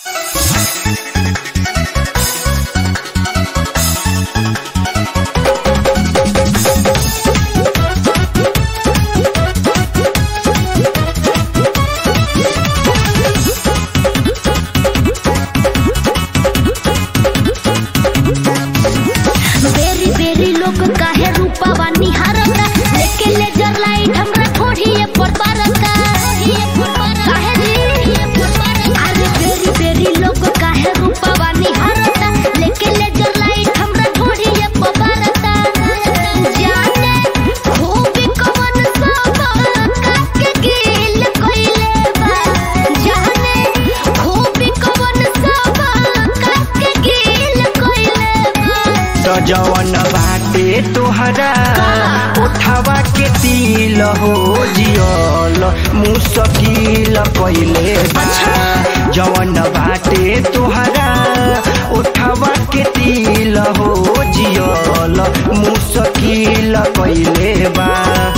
जवन बाटे तोहरा उठावा के तिल हो जियल मुश्किल कइले बा। जवन बाटे तोहरा उठावा के तिल हो जियल मुश्किल कइले बा।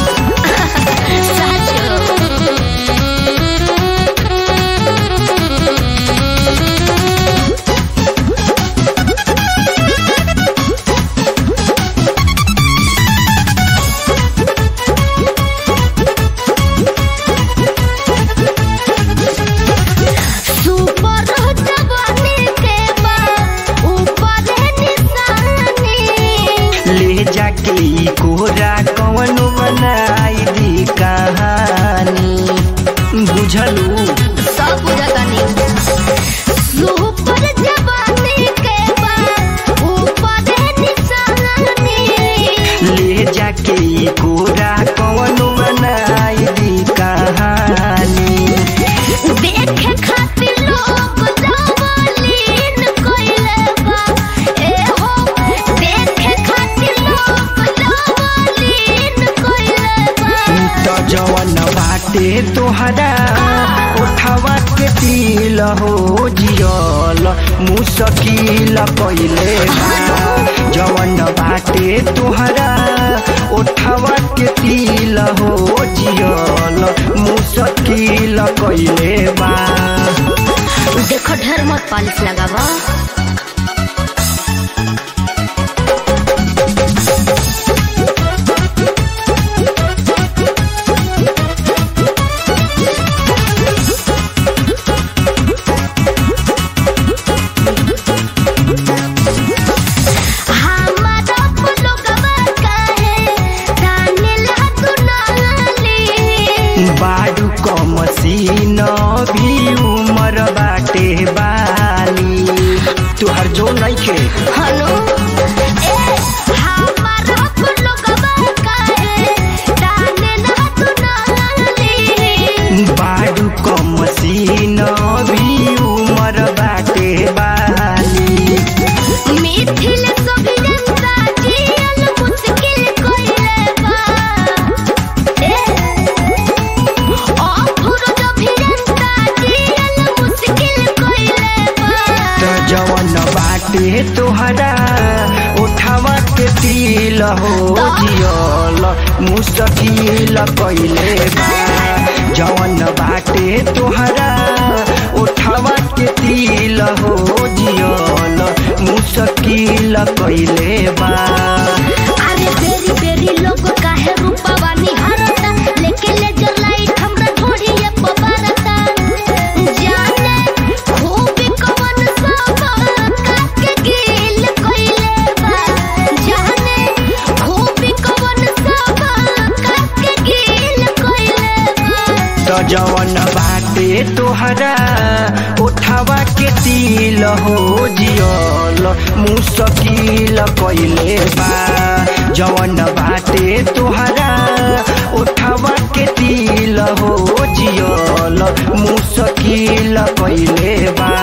कोरा कौन बनाई दी कहानी बुझलू सब बुझतानी। सुपर जवानी के बाद ऊपर निशानी ले जाके कोरा कौन बनाई दी कहानी। देखे खातिर लोग जवालीन कइले बा। ए हो देखे खातिर लोग जवालीन कइले बा। जवन बाटे तोहरा उठावा के तिल हो जियल मुश्किल कइले बा। जवन बाटे तोहरा उठावा के तिल हो जियल मुश्किल कइले बा। देखो ढेर मत पालिश लगावा। बाडू क मसीन भी उमर बाटे बाली तुहर जो नइखे हेलो ए हमारा लोगवा काहे दाने ना सुनाली। बाडू क मसीन भी उमर बाटे बाली मिथिल सोभियंता जियल मुश्किल कइले बा। ए जवन बाटे तोहरा उठावा के तिल हो जियल मुश्किल कइले बा। जवन बाटे तोहरा उठावा के तिल हो जियल मुश्किल कइले बा। अरे बेरी बेरी लोग काहे रूपवा निहारता लेके लेजर लाइट हमरा थोड़ी ये पवारता। जाने खूब कवन सब काके गिल कइले बा। जाने खूब कवन सब काके गिल कइले बा। जवन बाटे तोहरा उठावा के तिल हो जियल मुश्किल कइले बा। जवन बाटे तोहरा उठावा के तिल हो जियल मुश्किल कइले बा।